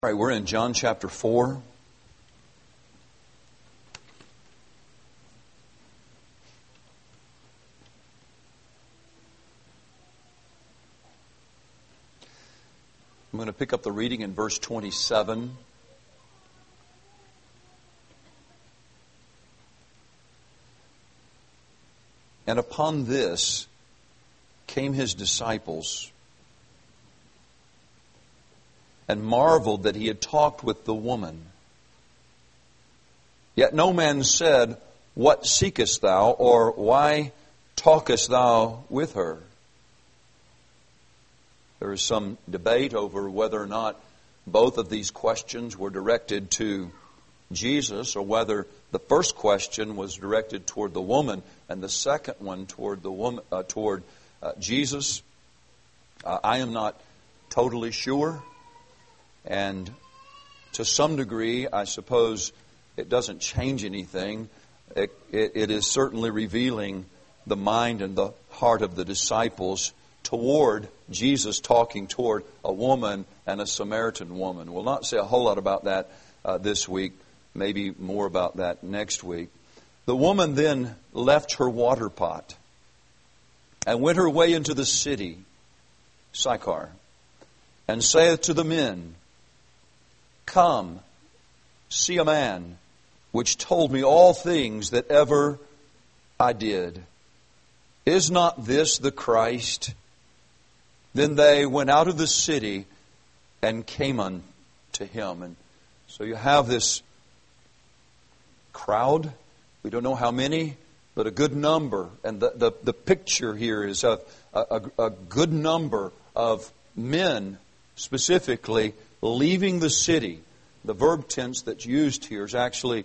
All right, we're in John chapter 4. I'm going to pick up the reading in verse 27. And upon this came his disciples and marveled that he had talked with the woman. Yet no man said, "What seekest thou?" or "Why talkest thou with her?" There is some debate over whether or not both of these questions were directed to Jesus, or whether the first question was directed toward the woman and the second one toward the woman, toward Jesus. I am not totally sure. And to some degree, I suppose it doesn't change anything. It is certainly revealing the mind and the heart of the disciples toward Jesus, talking toward a woman and a Samaritan woman. We'll not say a whole lot about that this week, maybe more about that next week. The woman then left her water pot and went her way into the city, Sychar, and saith to the men, "Come, see a man which told me all things that ever I did. Is not this the Christ?" Then they went out of the city and came unto him. And so you have this crowd. We don't know how many, but a good number. And the picture here is of a good number of men, specifically, leaving the city. The verb tense that's used here is actually,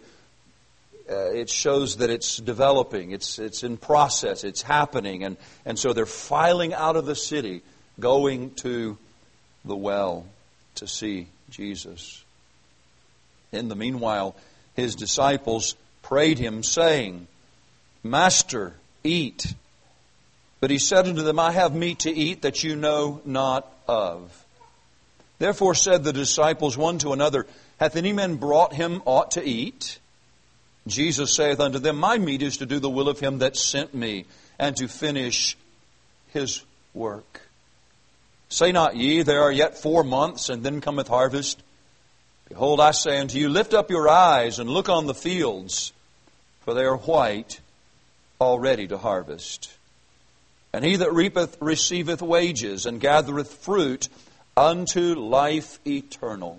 it shows that it's developing, it's in process, it's happening. And so they're filing out of the city, going to the well to see Jesus. In the meanwhile, his disciples prayed him, saying, "Master, eat." But he said unto them, "I have meat to eat that you know not of." Therefore said the disciples one to another, "Hath any man brought him aught to eat?" Jesus saith unto them, "My meat is to do the will of him that sent me, and to finish his work. Say not ye, there are yet 4 months, and then cometh harvest? Behold, I say unto you, lift up your eyes, and look on the fields, for they are white already to harvest. And he that reapeth receiveth wages, and gathereth fruit unto life eternal,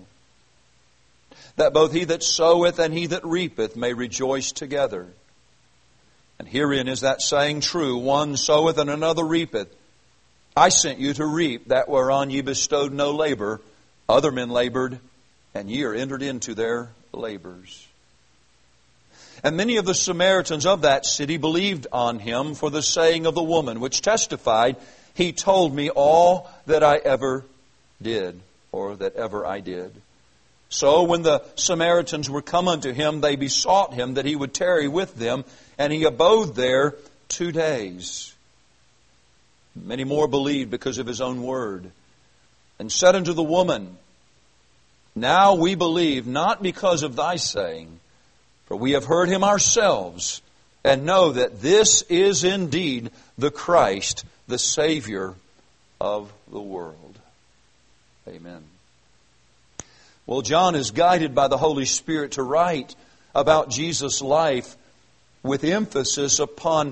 that both he that soweth and he that reapeth may rejoice together. And herein is that saying true, one soweth and another reapeth. I sent you to reap that whereon ye bestowed no labor. Other men labored, and ye are entered into their labors." And many of the Samaritans of that city believed on him for the saying of the woman, which testified, "He told me all that I ever did," or that ever I did. So when the Samaritans were come unto him, they besought him that he would tarry with them, and he abode there 2 days. Many more believed because of his own word, and said unto the woman, "Now we believe, not because of thy saying, for we have heard him ourselves, and know that this is indeed the Christ, the Savior of the world." Amen. Well, John is guided by the Holy Spirit to write about Jesus' life with emphasis upon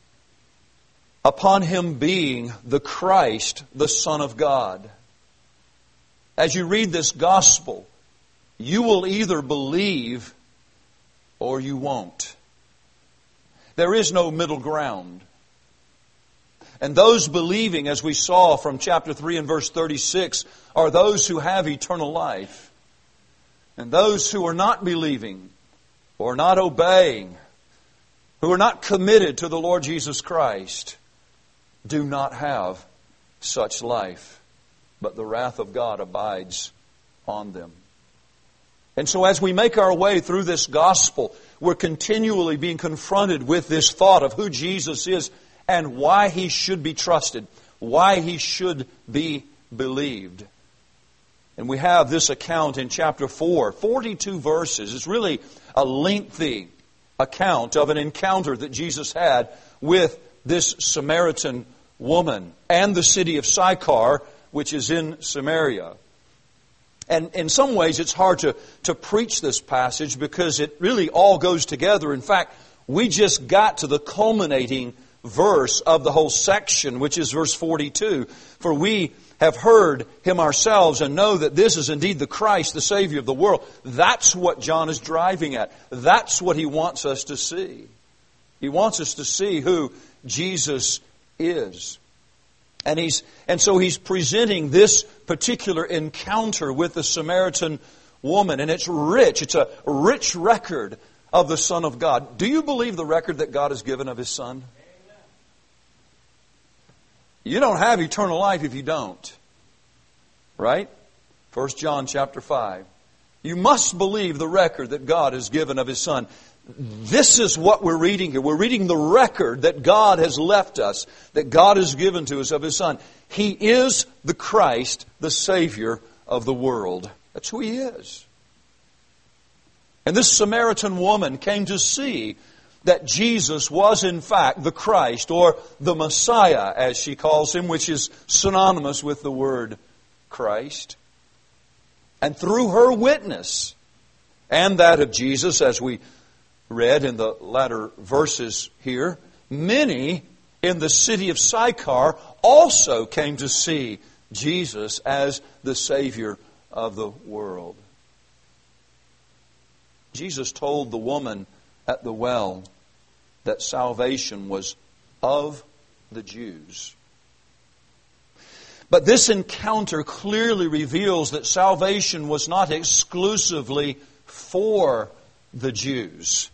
him being the Christ, the Son of God. As you read this gospel, you will either believe or you won't. There is no middle ground. And those believing, as we saw from chapter 3 and verse 36, are those who have eternal life. And those who are not believing or not obeying, who are not committed to the Lord Jesus Christ, do not have such life, but the wrath of God abides on them. And so as we make our way through this gospel, we're continually being confronted with this thought of who Jesus is and why He should be trusted, why He should be believed. And we have this account in chapter 4, 42 verses. It's really a lengthy account of an encounter that Jesus had with this Samaritan woman and the city of Sychar, which is in Samaria. And in some ways it's hard to preach this passage because it really all goes together. In fact, we just got to the culminating verse of the whole section, which is verse 42. For we have heard Him ourselves and know that this is indeed the Christ, the Savior of the world. That's what John is driving at. That's what he wants us to see. He wants us to see who Jesus is. And so he's presenting this particular encounter with the Samaritan woman. And it's rich. It's a rich record of the Son of God. Do you believe the record that God has given of His Son? You don't have eternal life if you don't. Right? 1 John chapter 5. You must believe the record that God has given of His Son. This is what we're reading here. We're reading the record that God has left us, that God has given to us of His Son. He is the Christ, the Savior of the world. That's who He is. And this Samaritan woman came to see that Jesus was in fact the Christ, or the Messiah, as she calls Him, which is synonymous with the word Christ. And through her witness, and that of Jesus, as we read in the latter verses here, many in the city of Sychar also came to see Jesus as the Savior of the world. Jesus told the woman at the well that salvation was of the Jews. But this encounter clearly reveals that salvation was not exclusively for the Jews.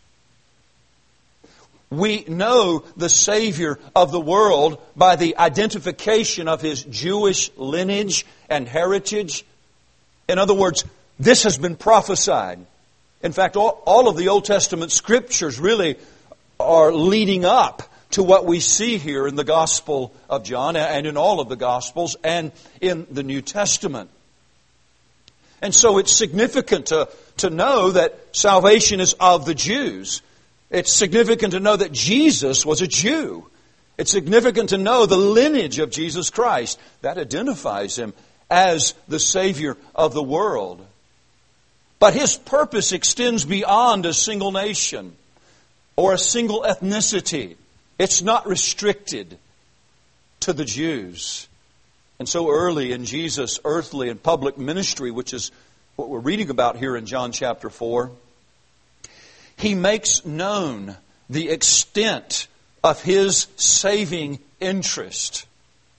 We know the Savior of the world by the identification of His Jewish lineage and heritage. In other words, this has been prophesied. In fact, all of the Old Testament Scriptures really are leading up to what we see here in the Gospel of John and in all of the Gospels and in the New Testament. And so it's significant to know that salvation is of the Jews. It's significant to know that Jesus was a Jew. It's significant to know the lineage of Jesus Christ. That identifies Him as the Savior of the world. But His purpose extends beyond a single nation or a single ethnicity. It's not restricted to the Jews. And so early in Jesus' earthly and public ministry, which is what we're reading about here in John chapter 4, He makes known the extent of His saving interest.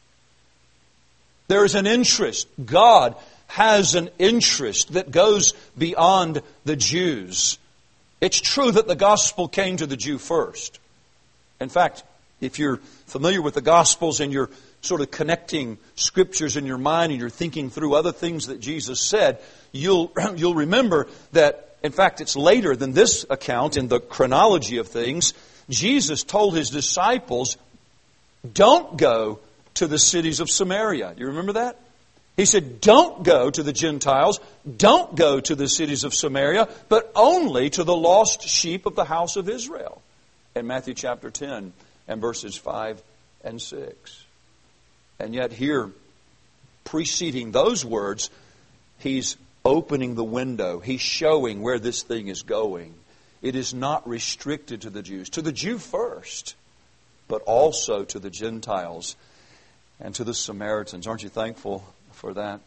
There is an interest. God has an interest that goes beyond the Jews. It's true that the gospel came to the Jew first. In fact, if you're familiar with the Gospels and you're sort of connecting Scriptures in your mind and you're thinking through other things that Jesus said, you'll remember that, in fact, it's later than this account in the chronology of things. Jesus told His disciples, don't go to the cities of Samaria. You remember that? He said, don't go to the Gentiles, don't go to the cities of Samaria, but only to the lost sheep of the house of Israel. In Matthew chapter 10 and verses 5 and 6. And yet here, preceding those words, He's opening the window. He's showing where this thing is going. It is not restricted to the Jews. To the Jew first, but also to the Gentiles and to the Samaritans. Aren't you thankful for that?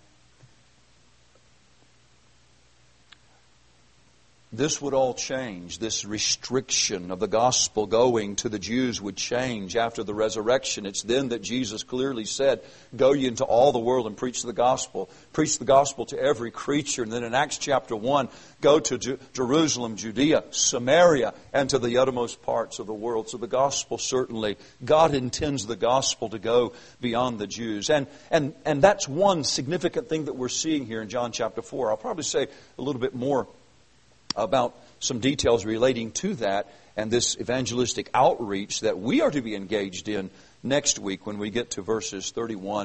This would all change. This restriction of the gospel going to the Jews would change after the resurrection. It's then that Jesus clearly said, go ye into all the world and preach the gospel. Preach the gospel to every creature. And then in Acts chapter 1, go to Jerusalem, Judea, Samaria, and to the uttermost parts of the world. So the gospel certainly, God intends the gospel to go beyond the Jews. And that's one significant thing that we're seeing here in John chapter 4. I'll probably say a little bit more about some details relating to that and this evangelistic outreach that we are to be engaged in next week when we get to verses 31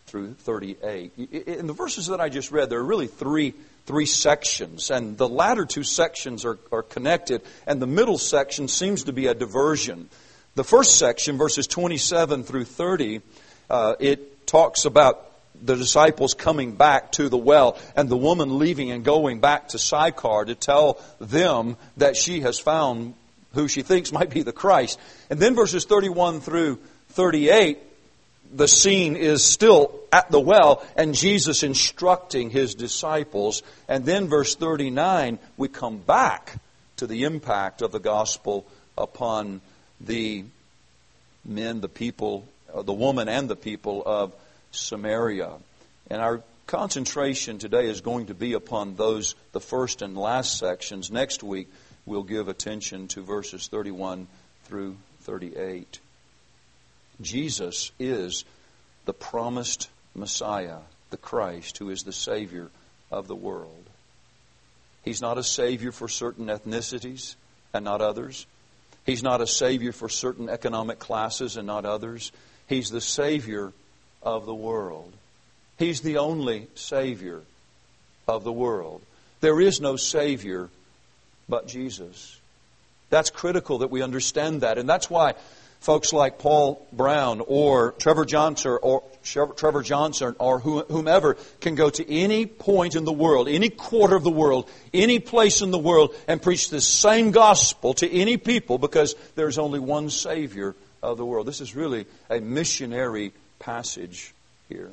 through 38. In the verses that I just read, there are really three sections, and the latter two sections are connected, and the middle section seems to be a diversion. The first section, verses 27 through 30, it talks about the disciples coming back to the well and the woman leaving and going back to Sychar to tell them that she has found who she thinks might be the Christ. And then verses 31 through 38, the scene is still at the well and Jesus instructing His disciples. And then verse 39, we come back to the impact of the gospel upon the men, the people, the woman and the people of Samaria. And our concentration today is going to be upon those, the first and last sections. Next week, we'll give attention to verses 31 through 38. Jesus is the promised Messiah, the Christ, who is the Savior of the world. He's not a Savior for certain ethnicities and not others. He's not a Savior for certain economic classes and not others. He's the Savior of the world. He's the only Savior of the world. There is no Savior but Jesus. That's critical that we understand that. And that's why folks like Paul Brown or Trevor Johnson or whomever can go to any point in the world, any quarter of the world, any place in the world and preach the same gospel to any people because there's only one Savior of the world. This is really a missionary passage here.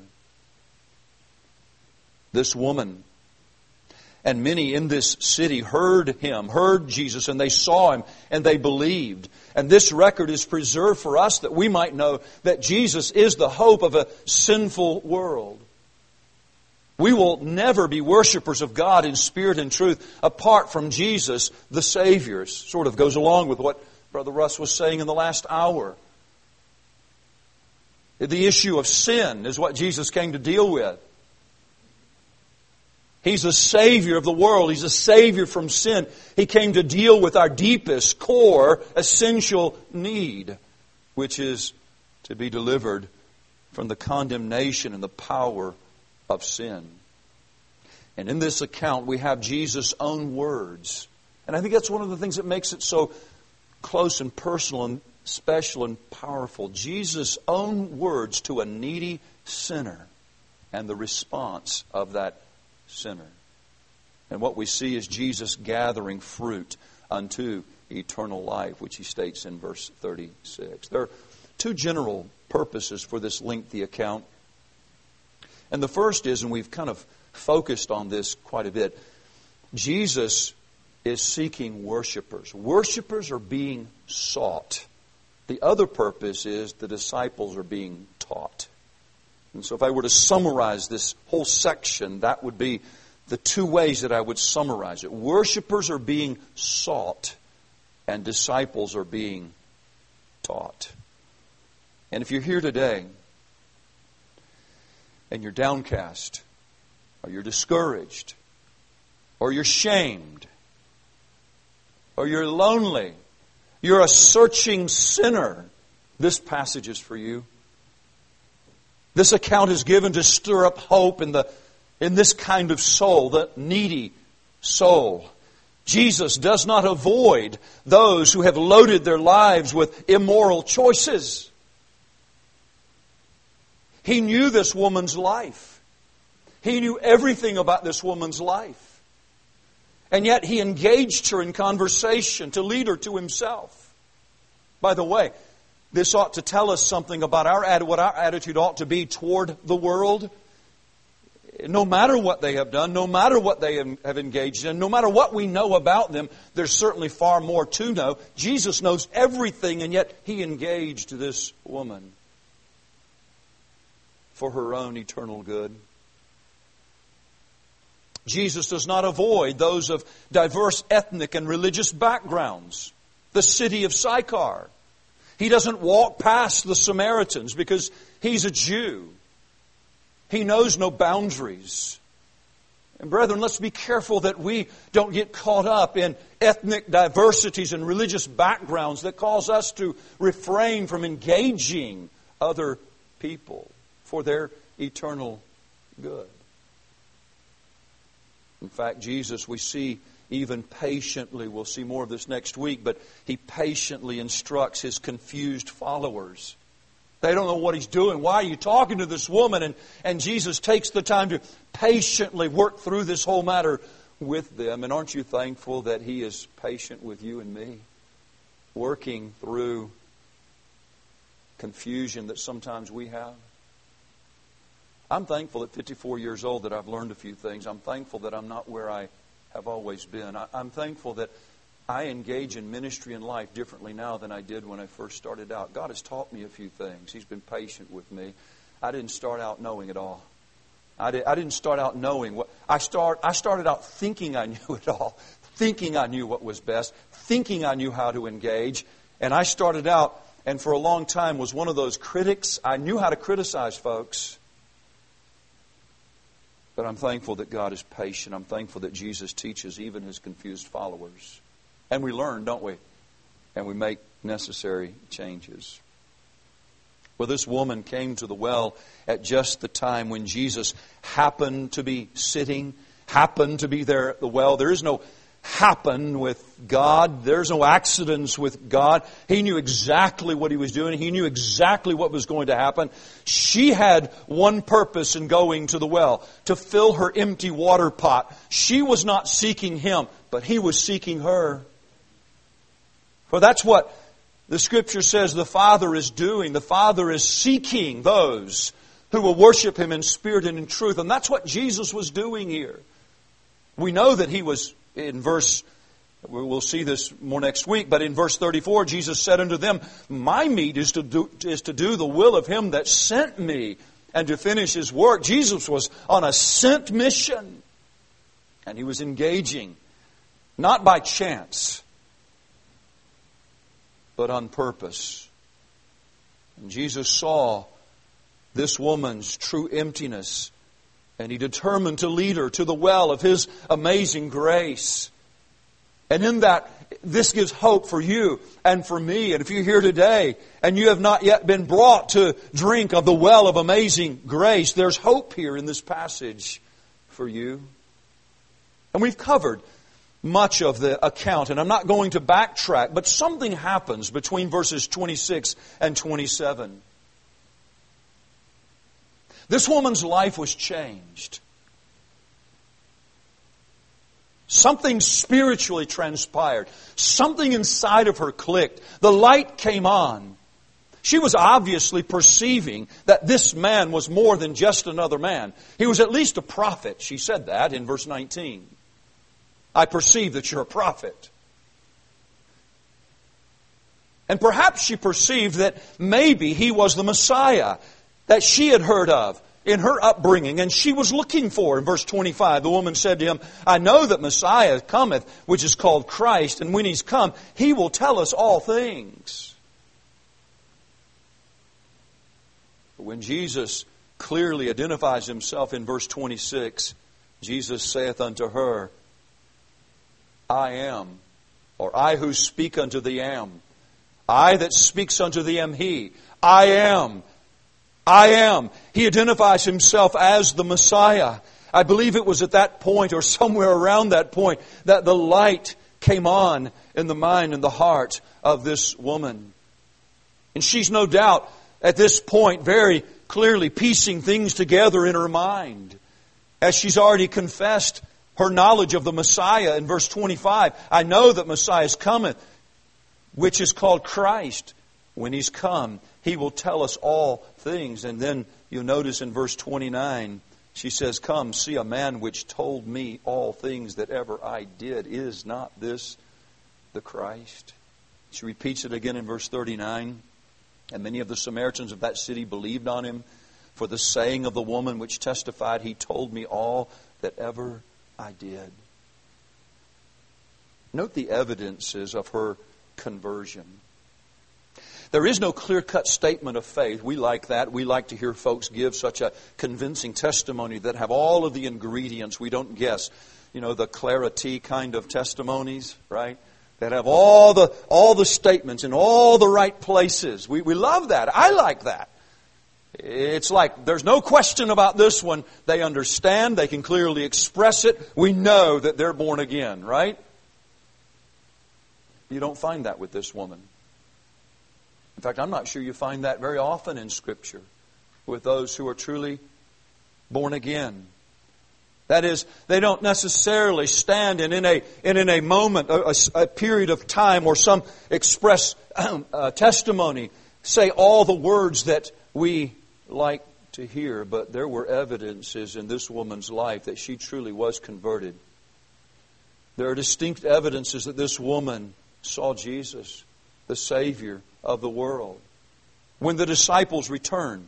This woman and many in this city heard Jesus, and they saw Him, and they believed. And this record is preserved for us that we might know that Jesus is the hope of a sinful world. We will never be worshipers of God in spirit and truth apart from Jesus, the Savior. It sort of goes along with what Brother Russ was saying in the last hour. The issue of sin is what Jesus came to deal with. He's the Savior of the world. He's a Savior from sin. He came to deal with our deepest, core, essential need, which is to be delivered from the condemnation and the power of sin. And in this account, we have Jesus' own words. And I think that's one of the things that makes it so close and personal and special and powerful. Jesus' own words to a needy sinner and the response of that sinner. And what we see is Jesus gathering fruit unto eternal life, which He states in verse 36. There are two general purposes for this lengthy account. And the first is, and we've kind of focused on this quite a bit, Jesus is seeking worshipers. Worshipers are being sought. The other purpose is the disciples are being taught. And so if I were to summarize this whole section, that would be the two ways that I would summarize it. Worshippers are being sought, and disciples are being taught. And if you're here today, and you're downcast, or you're discouraged, or you're shamed, or you're lonely, you're a searching sinner, this passage is for you. This account is given to stir up hope in this kind of soul, the needy soul. Jesus does not avoid those who have loaded their lives with immoral choices. He knew this woman's life. He knew everything about this woman's life. And yet He engaged her in conversation to lead her to Himself. By the way, this ought to tell us something about what our attitude ought to be toward the world. No matter what they have done, no matter what they have engaged in, no matter what we know about them, there's certainly far more to know. Jesus knows everything, and yet He engaged this woman for her own eternal good. Jesus does not avoid those of diverse ethnic and religious backgrounds. The city of Sychar. He doesn't walk past the Samaritans because He's a Jew. He knows no boundaries. And brethren, let's be careful that we don't get caught up in ethnic diversities and religious backgrounds that cause us to refrain from engaging other people for their eternal good. In fact, Jesus, we see even patiently, we'll see more of this next week, but He patiently instructs His confused followers. They don't know what He's doing. Why are you talking to this woman? And Jesus takes the time to patiently work through this whole matter with them. And aren't you thankful that He is patient with you and me? Working through confusion that sometimes we have. I'm thankful at 54 years old that I've learned a few things. I'm thankful that I'm not where I have always been. I'm thankful that I engage in ministry and life differently now than I did when I first started out. God has taught me a few things. He's been patient with me. I didn't start out knowing it all. I didn't start out knowing what I started out thinking I knew it all, thinking I knew what was best, thinking I knew how to engage. And I started out, and for a long time was one of those critics. I knew how to criticize folks. But I'm thankful that God is patient. I'm thankful that Jesus teaches even His confused followers. And we learn, don't we? And we make necessary changes. Well, this woman came to the well at just the time when Jesus happened to be sitting, happened to be there at the well. There is no happen with God. There's no accidents with God. He knew exactly what He was doing. He knew exactly what was going to happen. She had one purpose in going to the well, to fill her empty water pot. She was not seeking Him, but He was seeking her. For that's what the Scripture says the Father is doing. The Father is seeking those who will worship Him in spirit and in truth. And that's what Jesus was doing here. We know that He was in verse, we'll see this more next week, but in verse 34, Jesus said unto them, my meat is to do the will of Him that sent me and to finish His work. Jesus was on a sent mission. And He was engaging, not by chance, but on purpose. And Jesus saw this woman's true emptiness, and He determined to lead her to the well of His amazing grace. And in that, this gives hope for you and for me. And if you're here today and you have not yet been brought to drink of the well of amazing grace, there's hope here in this passage for you. And we've covered much of the account, and I'm not going to backtrack, but something happens between verses 26 and 27. This woman's life was changed. Something spiritually transpired. Something inside of her clicked. The light came on. She was obviously perceiving that this man was more than just another man. He was at least a prophet. She said that in verse 19. I perceive that you're a prophet. And perhaps she perceived that maybe he was the Messiah that she had heard of in her upbringing, and she was looking for. In verse 25, the woman said to him, I know that Messiah cometh, which is called Christ, and when He's come, He will tell us all things. But when Jesus clearly identifies Himself in verse 26, Jesus saith unto her, I am, or I who speak unto thee am. I that speaks unto thee am He. I am. I am. He identifies Himself as the Messiah. I believe it was at that point or somewhere around that point that the light came on in the mind and the heart of this woman. And she's no doubt at this point very clearly piecing things together in her mind. As she's already confessed her knowledge of the Messiah in verse 25. I know that Messiah is cometh, which is called Christ. When He's come, He will tell us all things. And then you'll notice in verse 29, she says, come, see a man which told me all things that ever I did. Is not this the Christ? She repeats it again in verse 39. And many of the Samaritans of that city believed on Him for the saying of the woman which testified, He told me all that ever I did. Note the evidences of her conversion. There is no clear-cut statement of faith. We like that. We like to hear folks give such a convincing testimony that have all of the ingredients. We don't guess. You know, the clarity kind of testimonies, right? That have all the statements in all the right places. We love that. I like that. It's like there's no question about this one. They understand. They can clearly express it. We know that they're born again, right? You don't find that with this woman. In fact, I'm not sure you find that very often in Scripture with those who are truly born again. That is, they don't necessarily stand and in a moment, a period of time, or some express testimony, say all the words that we like to hear. But there were evidences in this woman's life that she truly was converted. There are distinct evidences that this woman saw Jesus, the Savior of the world. When the disciples returned,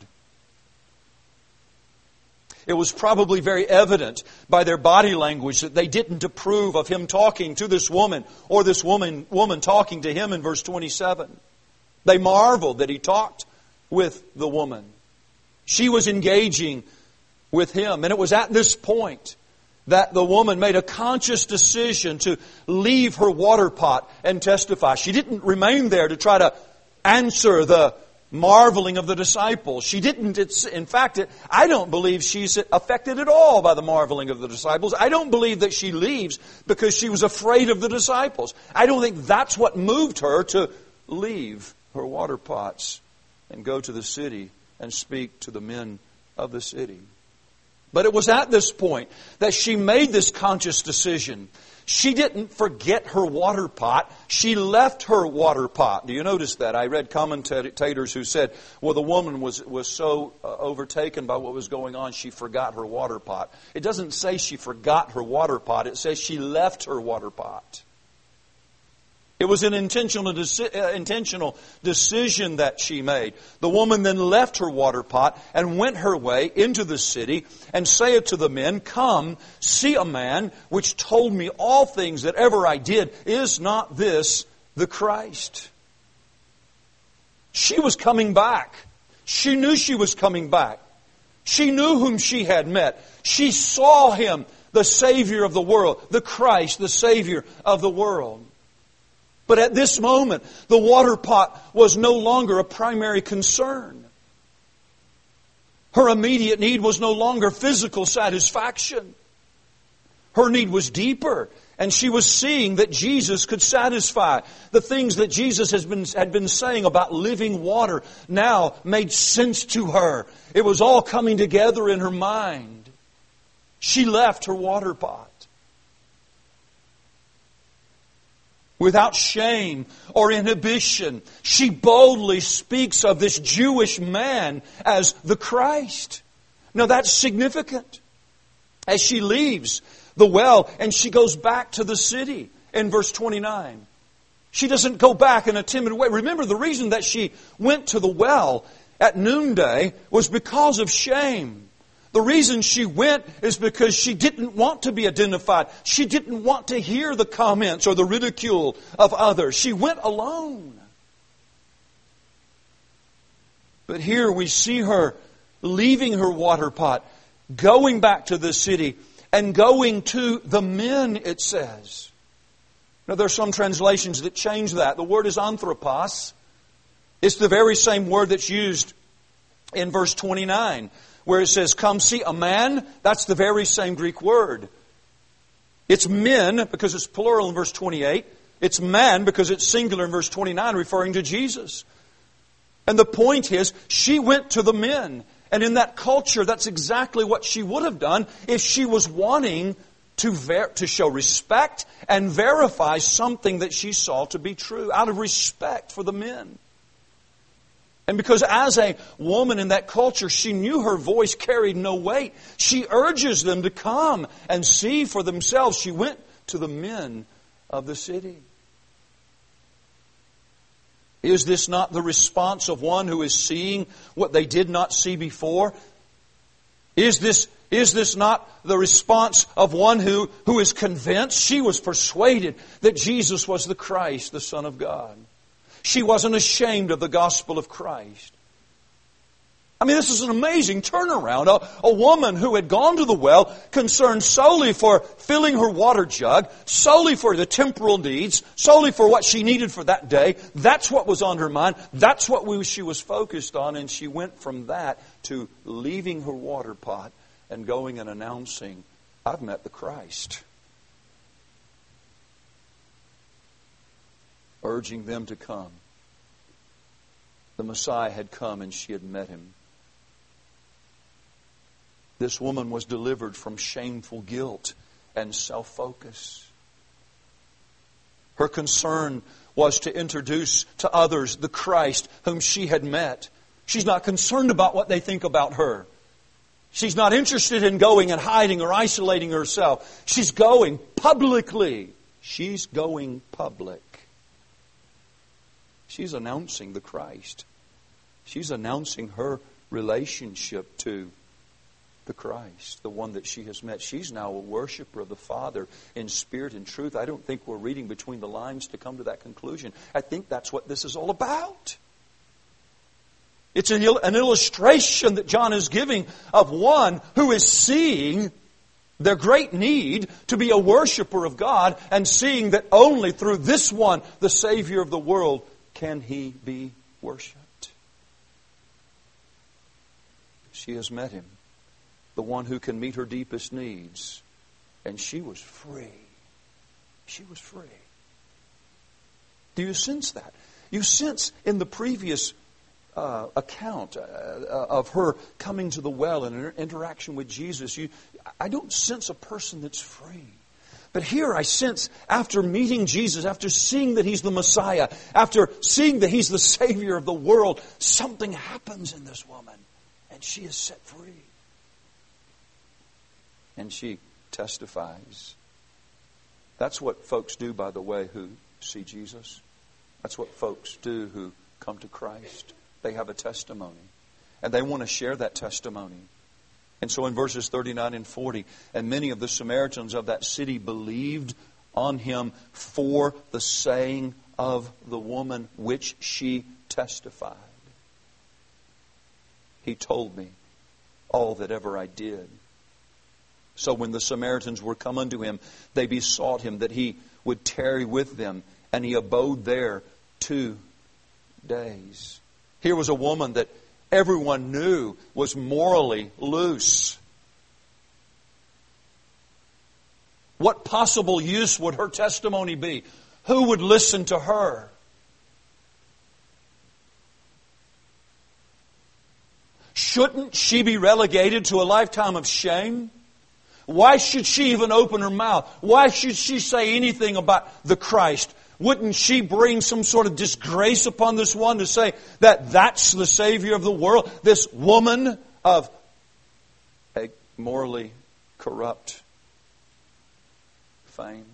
it was probably very evident by their body language that they didn't approve of Him talking to this woman, or this woman talking to Him in verse 27. They marveled that He talked with the woman. She was engaging with Him. And it was at this point that the woman made a conscious decision to leave her water pot and testify. She didn't remain there to try to answer the marveling of the disciples. She didn't. In fact, I don't believe she's affected at all by the marveling of the disciples. I don't believe that she leaves because she was afraid of the disciples. I don't think that's what moved her to leave her water pots and go to the city and speak to the men of the city. But it was at this point that she made this conscious decision. She didn't forget her water pot. She left her water pot. Do you notice that? I read commentators who said, well, the woman was so overtaken by what was going on, she forgot her water pot. It doesn't say she forgot her water pot. It says she left her water pot. It was an intentional decision that she made. The woman then left her water pot and went her way into the city and saith to the men, Come, see a man which told me all things that ever I did. Is not this the Christ? She was coming back. She knew she was coming back. She knew whom she had met. She saw Him, the Savior of the world, the Christ, the Savior of the world. But at this moment, the water pot was no longer a primary concern. Her immediate need was no longer physical satisfaction. Her need was deeper, and she was seeing that Jesus could satisfy. The things that Jesus had been saying about living water now made sense to her. It was all coming together in her mind. She left her water pot. Without shame or inhibition, she boldly speaks of this Jewish man as the Christ. Now that's significant. As she leaves the well and she goes back to the city in verse 29. She doesn't go back in a timid way. Remember, the reason that she went to the well at noonday was because of shame. The reason she went is because she didn't want to be identified. She didn't want to hear the comments or the ridicule of others. She went alone. But here we see her leaving her water pot, going back to the city, and going to the men, it says. Now there are some translations that change that. The word is anthropos. It's the very same word that's used in verse 29. Where it says, come see a man, that's the very same Greek word. It's men, because it's plural in verse 28. It's man, because it's singular in verse 29, referring to Jesus. And the point is, she went to the men. And in that culture, that's exactly what she would have done if she was wanting to show respect and verify something that she saw to be true, out of respect for the men. And because as a woman in that culture, she knew her voice carried no weight. She urges them to come and see for themselves. She went to the men of the city. Is this not the response of one who is seeing what they did not see before? Is this not the response of one who is convinced? She was persuaded that Jesus was the Christ, the Son of God. She wasn't ashamed of the gospel of Christ. I mean, this is an amazing turnaround. A woman who had gone to the well, concerned solely for filling her water jug, solely for the temporal needs, solely for what she needed for that day. That's what was on her mind. That's what she was focused on. And she went from that to leaving her water pot and going and announcing, I've met the Christ. Urging them to come. The Messiah had come and she had met Him. This woman was delivered from shameful guilt and self-focus. Her concern was to introduce to others the Christ whom she had met. She's not concerned about what they think about her. She's not interested in going and hiding or isolating herself. She's going publicly. She's going public. She's announcing the Christ. She's announcing her relationship to the Christ, the one that she has met. She's now a worshiper of the Father in spirit and truth. I don't think we're reading between the lines to come to that conclusion. I think that's what this is all about. It's an illustration that John is giving of one who is seeing their great need to be a worshiper of God and seeing that only through this one, the Savior of the world, can He be worshipped. She has met Him, the one who can meet her deepest needs. And she was free. She was free. Do you sense that? You sense in the previous account of her coming to the well and her interaction with Jesus, I don't sense a person that's free. But here I sense, after meeting Jesus, after seeing that He's the Messiah, after seeing that He's the Savior of the world, something happens in this woman, and she is set free. And she testifies. That's what folks do, by the way, who see Jesus. That's what folks do who come to Christ. They have a testimony, and they want to share that testimony. And so in verses 39 and 40, and many of the Samaritans of that city believed on Him for the saying of the woman which she testified. He told me all that ever I did. So when the Samaritans were come unto Him, they besought Him that He would tarry with them, and He abode there 2 days. Here was a woman that everyone knew was morally loose. What possible use would her testimony be? Who would listen to her? Shouldn't she be relegated to a lifetime of shame? Why should she even open her mouth? Why should she say anything about the Christ? Wouldn't she bring some sort of disgrace upon this one to say that that's the Savior of the world? This woman of a morally corrupt fame.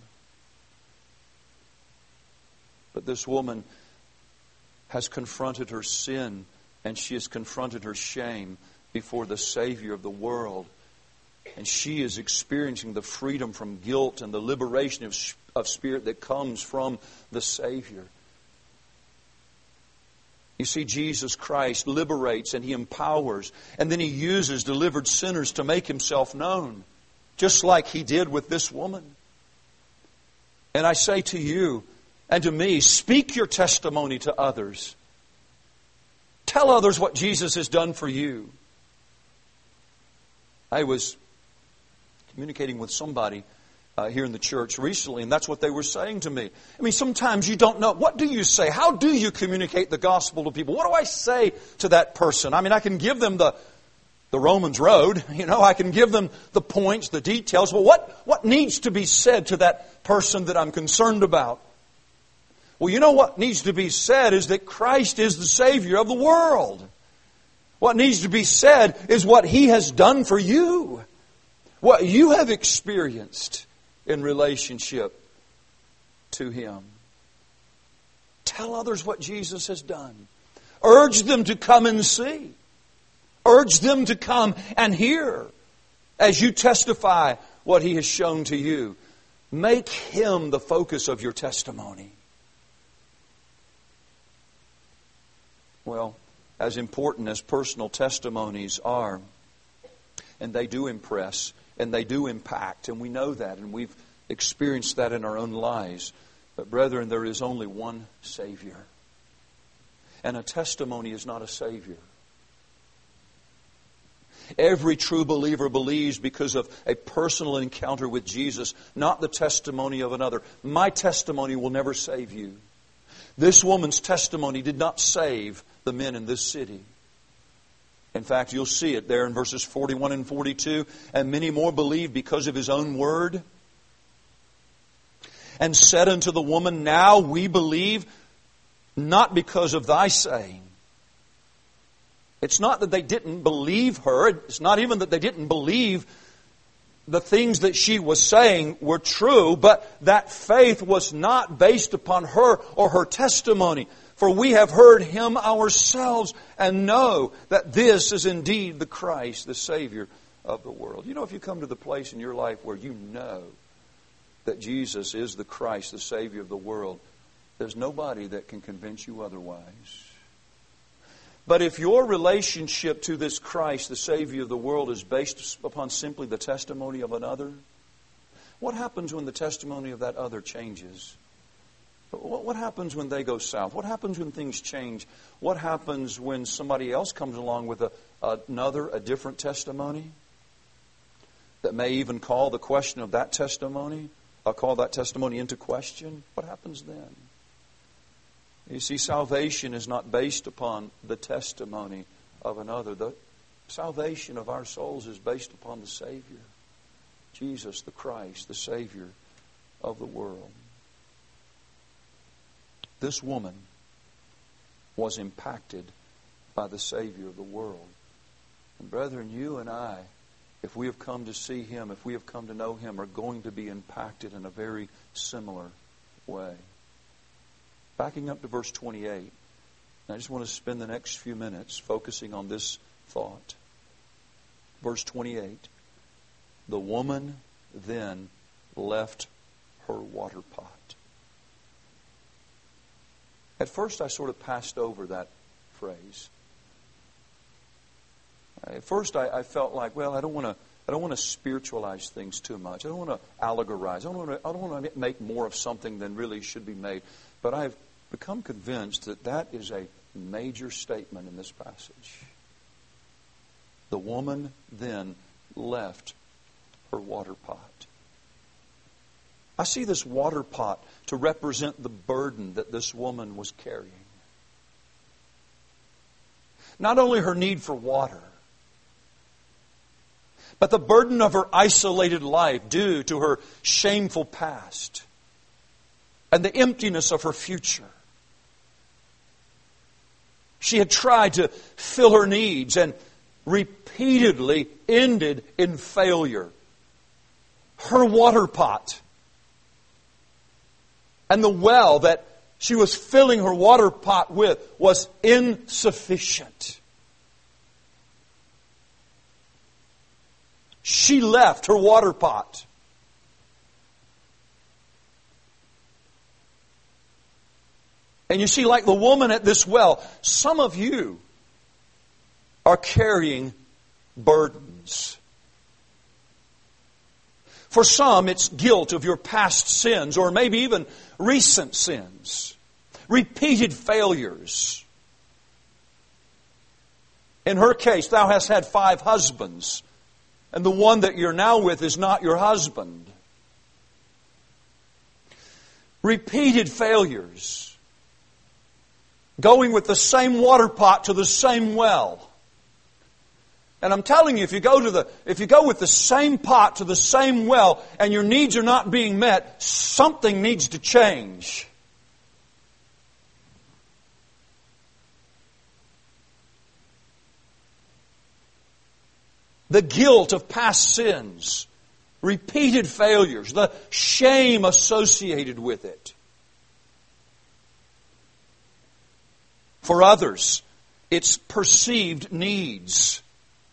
But this woman has confronted her sin, and she has confronted her shame before the Savior of the world. And she is experiencing the freedom from guilt and the liberation of spirit that comes from the Savior. You see, Jesus Christ liberates and He empowers, and then He uses delivered sinners to make Himself known, just like He did with this woman. And I say to you and to me, speak your testimony to others. Tell others what Jesus has done for you. I was communicating with somebody here in the church recently, and that's what they were saying to me. I mean, sometimes you don't know. What do you say? How do you communicate the gospel to people? What do I say to that person? I mean, I can give them the Romans road. You know, I can give them the points, the details. Well, what needs to be said to that person that I'm concerned about? Well, you know what needs to be said is that Christ is the Savior of the world. What needs to be said is what He has done for you. What you have experienced in relationship to Him. Tell others what Jesus has done. Urge them to come and see. Urge them to come and hear as you testify what He has shown to you. Make Him the focus of your testimony. Well, as important as personal testimonies are, and they do impress, and they do impact, and we know that, and we've experienced that in our own lives. But brethren, there is only one Savior. And a testimony is not a Savior. Every true believer believes because of a personal encounter with Jesus, not the testimony of another. My testimony will never save you. This woman's testimony did not save the men in this city. In fact, you'll see it there in verses 41 and 42. And many more believed because of his own word. And said unto the woman, Now we believe, not because of thy saying. It's not that they didn't believe her. It's not even that they didn't believe the things that she was saying were true, but that faith was not based upon her or her testimony. For we have heard him ourselves and know that this is indeed the Christ, the Savior of the world. You know, if you come to the place in your life where you know that Jesus is the Christ, the Savior of the world, there's nobody that can convince you otherwise. But if your relationship to this Christ, the Savior of the world, is based upon simply the testimony of another, what happens when the testimony of that other changes? What happens when they go south? What happens when things change? What happens when somebody else comes along with a different testimony that may even call the question of that testimony, call that testimony into question? What happens then? You see, salvation is not based upon the testimony of another. The salvation of our souls is based upon the Savior, Jesus the Christ, the Savior of the world. This woman was impacted by the Savior of the world. And brethren, you and I, if we have come to see Him, if we have come to know Him, are going to be impacted in a very similar way. Backing up to verse 28, I just want to spend the next few minutes focusing on this thought. Verse 28, the woman then left her water pot. At first I sort of passed over that phrase. At first I felt like, well, I don't want to spiritualize things too much. I don't want to allegorize. I don't want to make more of something than really should be made. But I've become convinced that that is a major statement in this passage. The woman then left her water pot. I see this water pot to represent the burden that this woman was carrying. Not only her need for water, but the burden of her isolated life due to her shameful past and the emptiness of her future. She had tried to fill her needs and repeatedly ended in failure. Her water pot and the well that she was filling her water pot with was insufficient. She left her water pot. And you see, like the woman at this well, some of you are carrying burdens. For some, it's guilt of your past sins, or maybe even recent sins. Repeated failures. In her case, thou hast had 5 husbands, and the one that you're now with is not your husband. Repeated failures. Going with the same water pot to the same well. And I'm telling you, if you go with the same pot to the same well and your needs are not being met, something needs to change. The guilt of past sins, repeated failures, the shame associated with it. For others, it's perceived needs.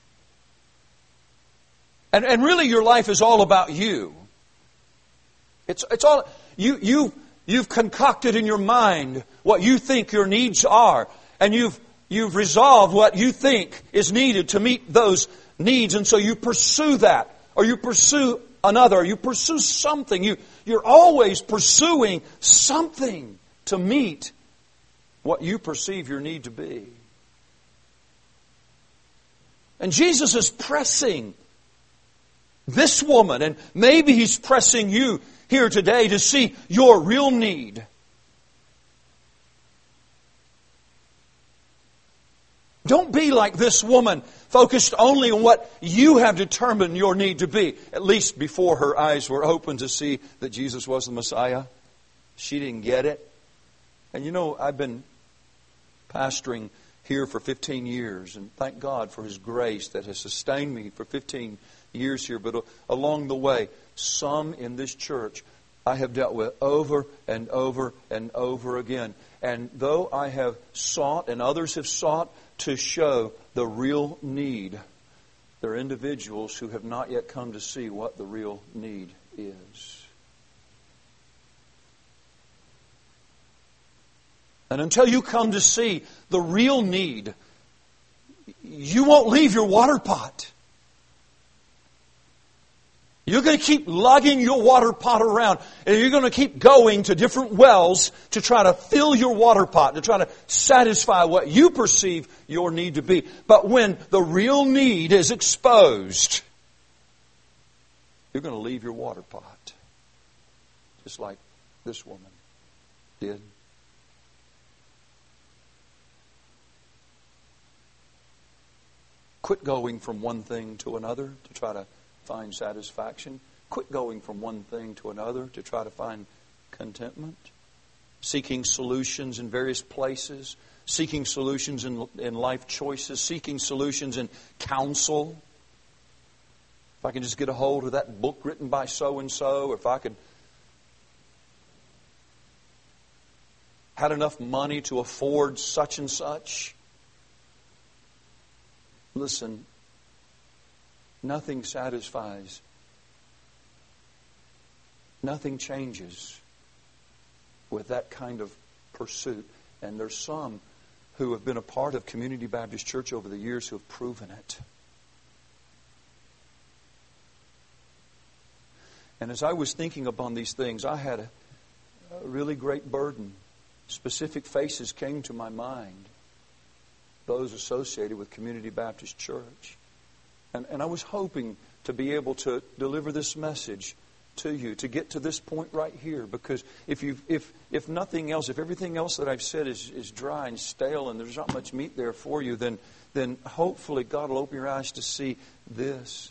And really your life is all about you. It's all you've concocted in your mind what you think your needs are, and you've resolved what you think is needed to meet those needs, and so you pursue that, or you pursue another, or you pursue something. You're always pursuing something to meet what you perceive your need to be. And Jesus is pressing this woman, and maybe He's pressing you here today to see your real need. Don't be like this woman, focused only on what you have determined your need to be. At least before her eyes were open to see that Jesus was the Messiah. She didn't get it. And you know, I've been pastoring here for 15 years, and thank God for His grace that has sustained me for 15 years here. But along the way, some in this church I have dealt with over and over and over again. And though I have sought, and others have sought, to show the real need, there are individuals who have not yet come to see what the real need is. And until you come to see the real need, you won't leave your water pot. You're going to keep lugging your water pot around, and you're going to keep going to different wells to try to fill your water pot, to try to satisfy what you perceive your need to be. But when the real need is exposed, you're going to leave your water pot, just like this woman did. Quit going from one thing to another to try to find satisfaction. Quit going from one thing to another to try to find contentment. Seeking solutions in various places. Seeking solutions in life choices. Seeking solutions in counsel. If I can just get a hold of that book written by so-and-so, or if I could had enough money to afford such and such. Listen, nothing satisfies. Nothing changes with that kind of pursuit. And there's some who have been a part of Community Baptist Church over the years who have proven it. And as I was thinking upon these things, I had a really great burden. Specific faces came to my mind. Those associated with Community Baptist Church. And I was hoping to be able to deliver this message to you, to get to this point right here. Because if nothing else, if everything else that I've said is dry and stale and there's not much meat there for you, then hopefully God will open your eyes to see this.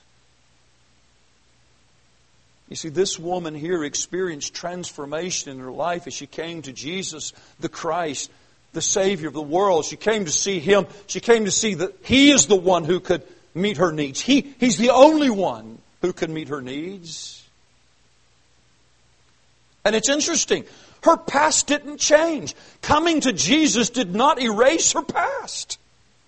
You see, this woman here experienced transformation in her life as she came to Jesus, the Christ, the Savior of the world. She came to see Him. She came to see that He is the one who could meet her needs. He's the only one who can meet her needs. And it's interesting. Her past didn't change. Coming to Jesus did not erase her past.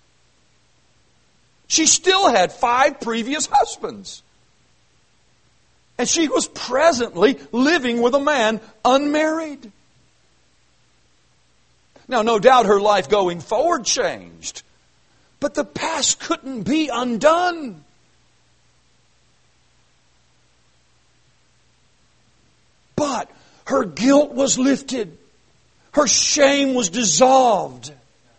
She still had 5 previous husbands. And she was presently living with a man unmarried. Now, no doubt her life going forward changed. But the past couldn't be undone. But her guilt was lifted. Her shame was dissolved.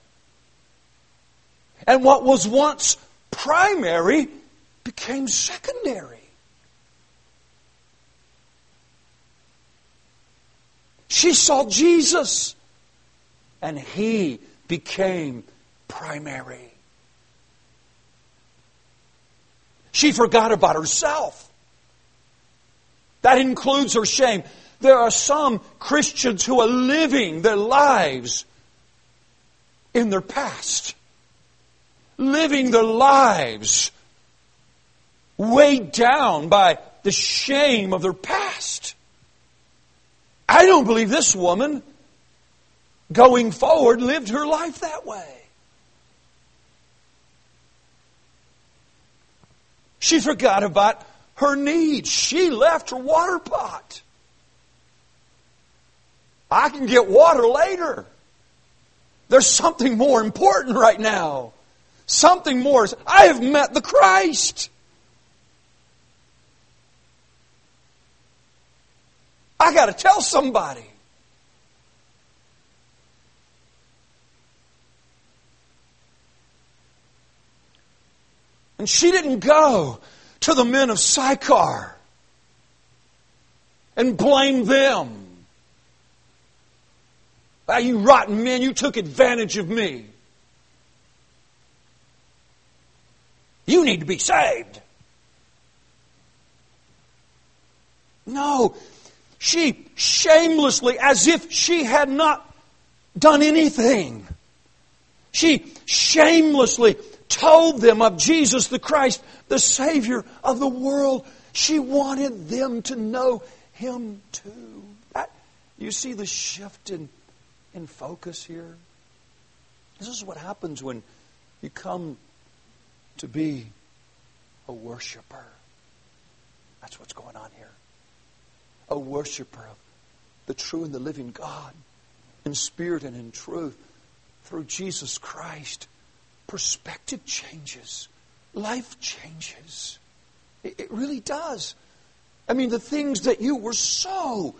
And what was once primary became secondary. She saw Jesus, and He became primary. She forgot about herself. That includes her shame. There are some Christians who are living their lives in their past. Living their lives weighed down by the shame of their past. I don't believe this woman, going forward, lived her life that way. She forgot about her needs. She left her water pot. I can get water later. There's something more important right now. Something more. I have met the Christ. I got to tell somebody. And she didn't go to the men of Sychar and blame them. Ah, you rotten men, you took advantage of me. You need to be saved. No, she shamelessly, as if she had not done anything, she shamelessly told them of Jesus the Christ, the Savior of the world. She wanted them to know Him too. You see the shift in focus here? This is what happens when you come to be a worshiper. That's what's going on here. A worshiper of the true and the living God in spirit and in truth through Jesus Christ. Perspective changes. Life changes. It really does. I mean, the things that you were so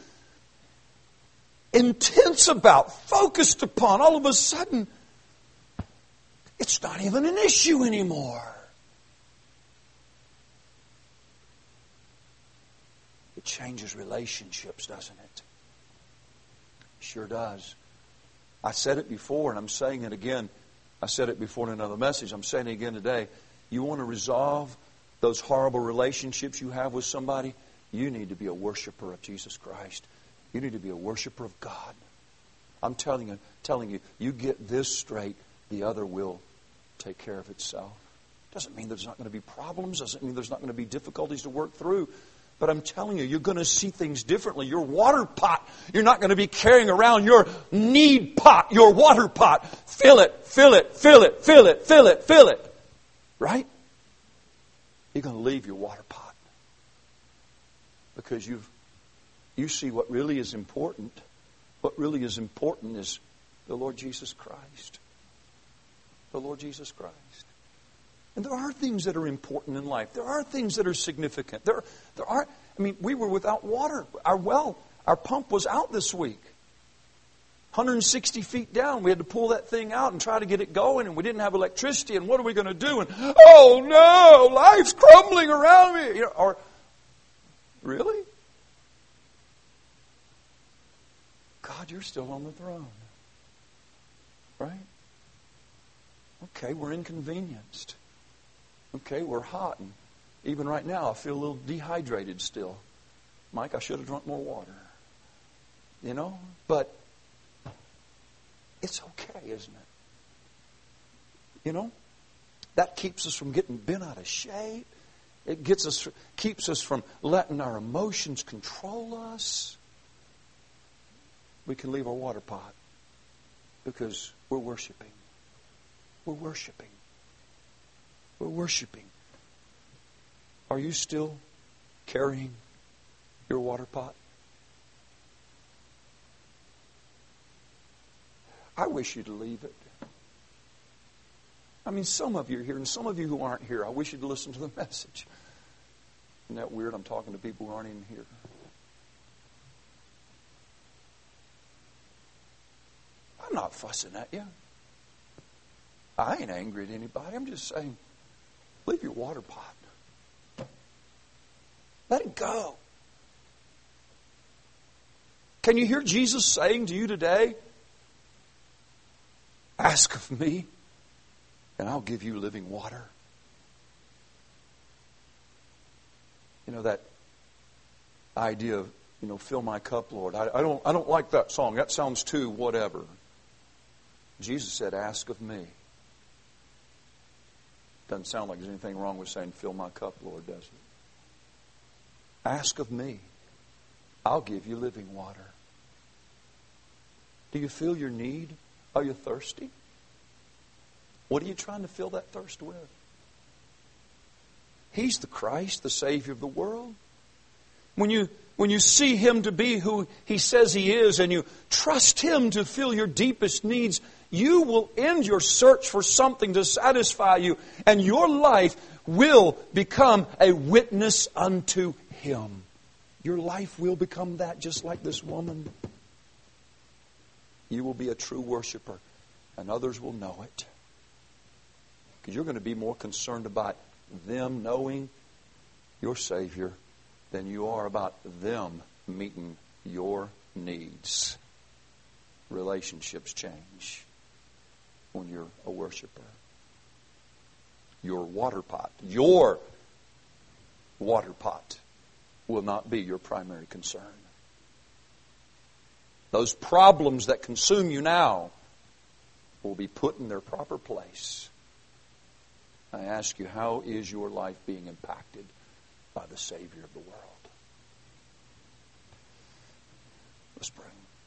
intense about, focused upon, all of a sudden, it's not even an issue anymore. It changes relationships, doesn't it? Sure does. I said it before, and I'm saying it again. I said it before in another message. I'm saying it again today. You want to resolve those horrible relationships you have with somebody? You need to be a worshiper of Jesus Christ. You need to be a worshiper of God. I'm telling you, you get this straight, the other will take care of itself. Doesn't mean there's not going to be problems. Doesn't mean there's not going to be difficulties to work through. But I'm telling you, you're going to see things differently. Your water pot, you're not going to be carrying around your need pot, your water pot. Fill it, fill it, fill it, fill it, fill it, fill it. Right? You're going to leave your water pot. Because you see what really is important. What really is important is the Lord Jesus Christ. The Lord Jesus Christ. And there are things that are important in life. There are things that are significant. There are. I mean, we were without water. Our pump was out this week. 160 feet down. We had to pull that thing out and try to get it going, and we didn't have electricity. And what are we going to do? And oh no, life's crumbling around me. You know, or really, God, you're still on the throne, right? Okay, we're inconvenienced. Okay, we're hot. And even right now, I feel a little dehydrated still. Mike, I should have drunk more water. You know? But it's okay, isn't it? You know? That keeps us from getting bent out of shape. It keeps us from letting our emotions control us. We can leave our water pot because we're worshiping. We're worshiping. We're worshiping. Are you still carrying your water pot? I wish you'd leave it. I mean, some of you are here, and some of you who aren't here, I wish you'd listen to the message. Isn't that weird? I'm talking to people who aren't even here. I'm not fussing at you. I ain't angry at anybody. I'm just saying, leave your water pot. Let it go. Can you hear Jesus saying to you today, ask of me, and I'll give you living water? You know, that idea of, fill my cup, Lord. I don't like that song. That sounds too whatever. Jesus said, ask of me. Doesn't sound like there's anything wrong with saying, fill my cup, Lord, does it? Ask of me. I'll give you living water. Do you feel your need? Are you thirsty? What are you trying to fill that thirst with? He's the Christ, the Savior of the world. When you see Him to be who He says He is, and you trust Him to fill your deepest needs, you will end your search for something to satisfy you, and your life will become a witness unto Him. Your life will become that, just like this woman. You will be a true worshiper, and others will know it. Because you're going to be more concerned about them knowing your Savior than you are about them meeting your needs. Relationships change when you're a worshiper. Your water pot will not be your primary concern. Those problems that consume you now will be put in their proper place. I ask you, how is your life being impacted by the Savior of the world? Let's pray.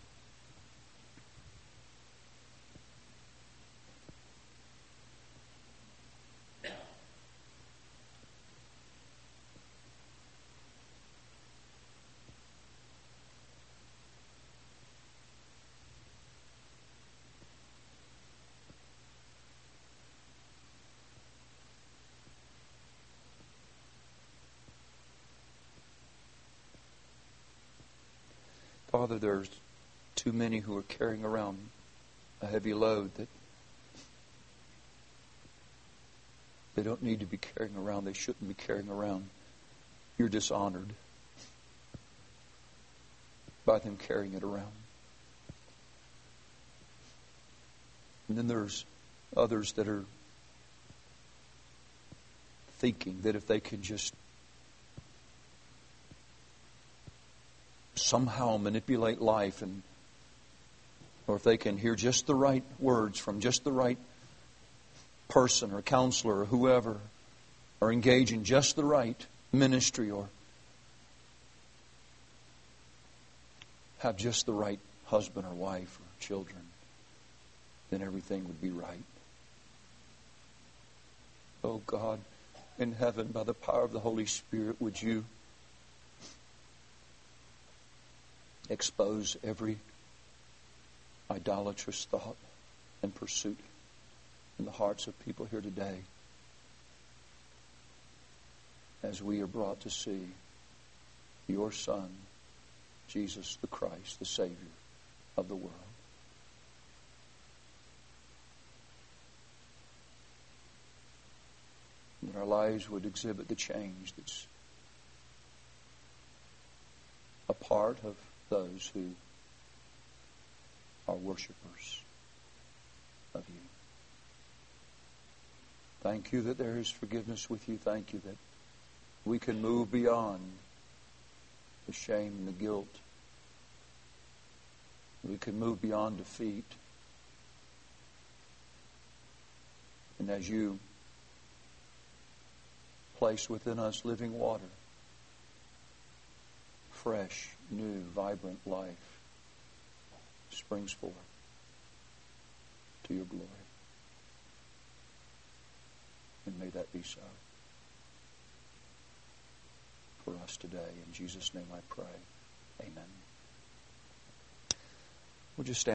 Father, there's too many who are carrying around a heavy load that they don't need to be carrying around. They shouldn't be carrying around. You're dishonored by them carrying it around. And then there's others that are thinking that if they can just somehow manipulate life, or if they can hear just the right words from just the right person or counselor or whoever, or engage in just the right ministry, or have just the right husband or wife or children, then everything would be right. Oh God, in heaven, by the power of the Holy Spirit, would you expose every idolatrous thought and pursuit in the hearts of people here today as we are brought to see your Son, Jesus the Christ, the Savior of the world. That our lives would exhibit the change that's a part of those who are worshipers of you. Thank you that there is forgiveness with you. Thank you that we can move beyond the shame and the guilt. We can move beyond defeat. And as you place within us living water, fresh, new, vibrant life springs forth to your glory. And may that be so for us today. In Jesus' name I pray. Amen. We'll just stand.